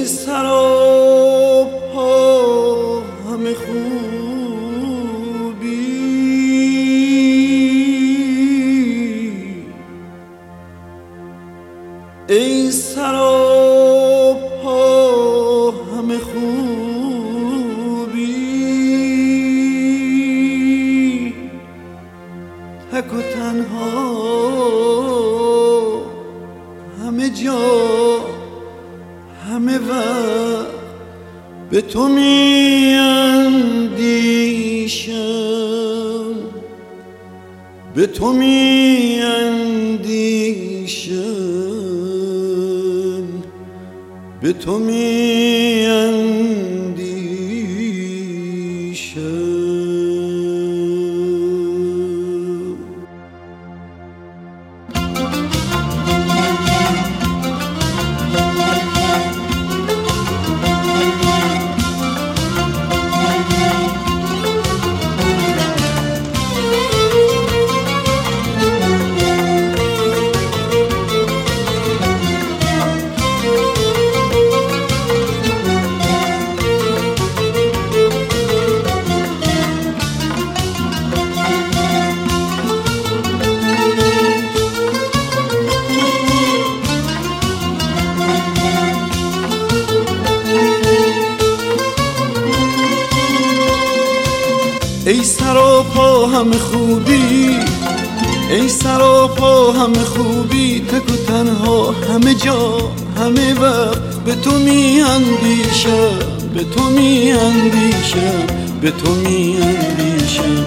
ای سراپا همه خوبی، ای سراپا همه خوبی، تک و تنها همه جا همه وقت به تو می اندیشم، به تو می اندیشم، به تو می اندیشم. ای سراپا همه خوبی، ای سراپا همه خوبی، تک و تنها همه جا همه وقت به تو می اندیشم، به تو می اندیشم، به تو می اندیشم.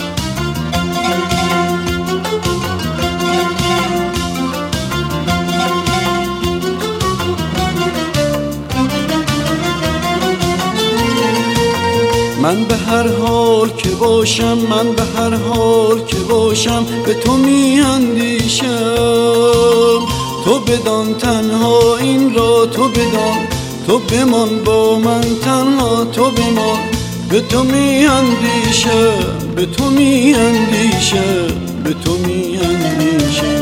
من به هر حال که باشم، من به هر حال که باشم به تو می اندیشم. تو بدان تنها این را، تو بدان، تو بمان با من تنها، تو بمان. به تو می اندیشم، به تو می اندیشم، به تو می اندیشم.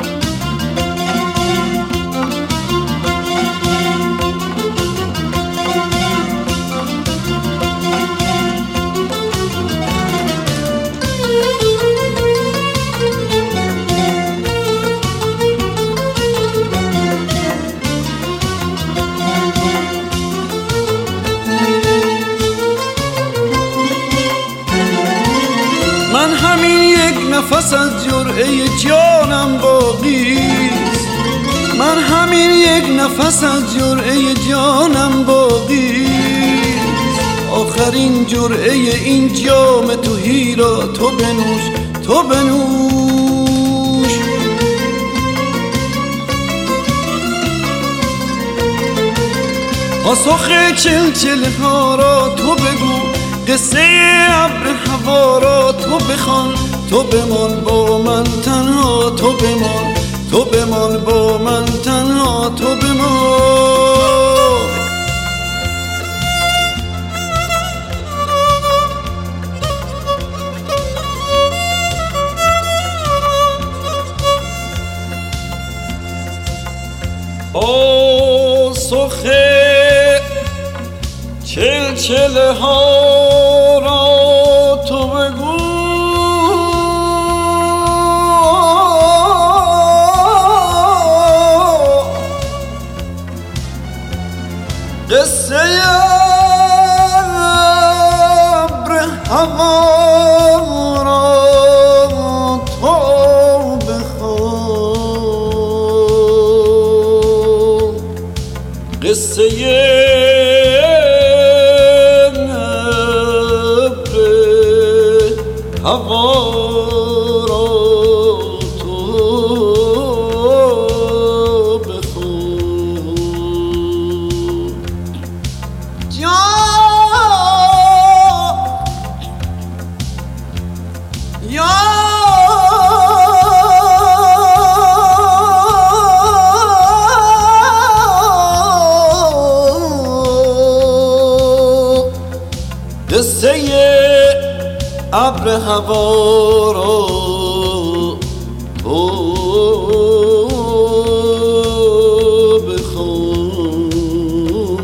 من همین یک نفس از جرعه جانم باقیست، من همین یک نفس از جرعه جانم باقیست. آخرین جرعه این جام تهی را تو بنوش، تو بنوش. پاسخ چلچله ها را تو بگو، قصه ابر هوا را تو بخوان. تو بمان با من تنها، تو بمان، تو بمان با من تنها، تو بمان. پاسخ چلچله ها را تو بگو، قصه ابر هوا را تو بخوان. قصه هوا را تو بخون. یا قصه ابر هوا را تو بخون.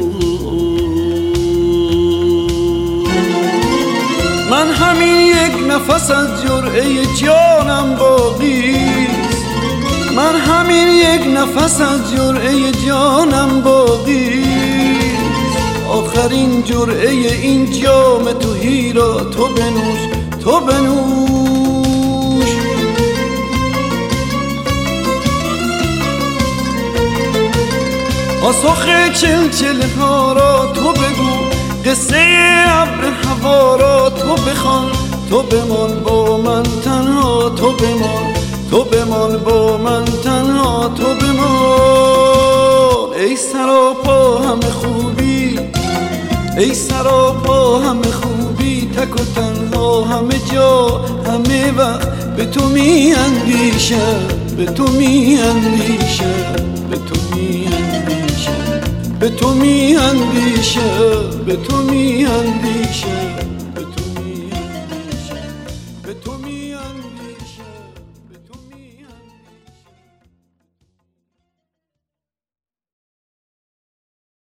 نفس از جرعه جانم باقیست، من همین یک نفس از جرعه جانم باقیست. آخرین جرعه این جام تهی را تو بنوش، تو بنوش. پاسخ چلچله ها را تو بگو، قصه ابر هوا را تو بخوان. تو بمان با من تنها، تو بمان، تو بمان با من تنها، تو بمان. ای سراپا همه خوبی، ای سراپا همه خوبی، تک و تنها همه جا همه وقت به تو می اندیشم، به تو می اندیشم، به تو می اندیشم، به تو می اندیشم، به تو می اندیشم.